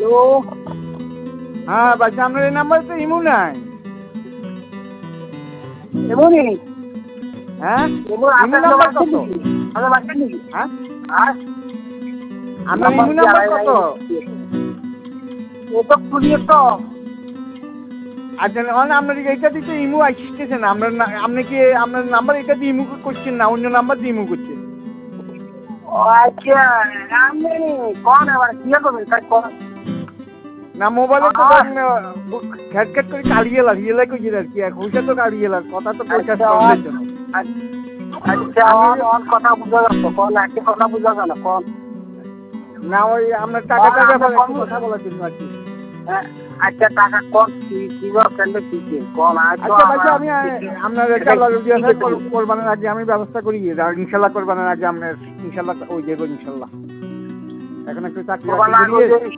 Hello, হ্যাঁ বলছি আপনার এই নাম্বারে তো ইমু নাই। এমনই হ্যাঁ এমন ইমু আপনার নাম্বার বাচ্চা কত? নাকি? আপনার বাচ্চা নাকি? হ্যাঁ আর আপনার ইমু নাম্বার কত? ও তো খুলিয়ে তো আচ্ছা আপনার এইটা দিতে ইমু আসতেছে না। আপনি কি আপনার নাম্বার এটা দিয়ে ইমু করছেন না অন্য নাম্বার দিয়ে ইমু করছেন? আচ্ছা আমি কোন আবার কি করবেন তাই কোন না মোবাইলে তো খ্যাট খ্যাট করে কাড়িয়েলার হিয়েলাই কইছে আর কি পয়সা তো কাড়িয়েলার কথা তো পয়সা করলেই জন্য। আচ্ছা অন কথা বুঝা যাচ্ছে কোন একটা কথা বুঝা যায় না কোন না ওই আপনার টাকাটার ব্যাপারে একটু কথা বলার জন্য আর কি। আচ্ছা টাকা কোন কি কেন দিতে কোন আচ্ছা ভাই আমি আপনার এটা কোরবানের আগে আমি ব্যবস্থা করি ইনশাল্লাহ কোরবানের আগে আপনার ইনশাল্লাহ ওই দেবো ইনশাল্লাহ। এখন একটু চাকরি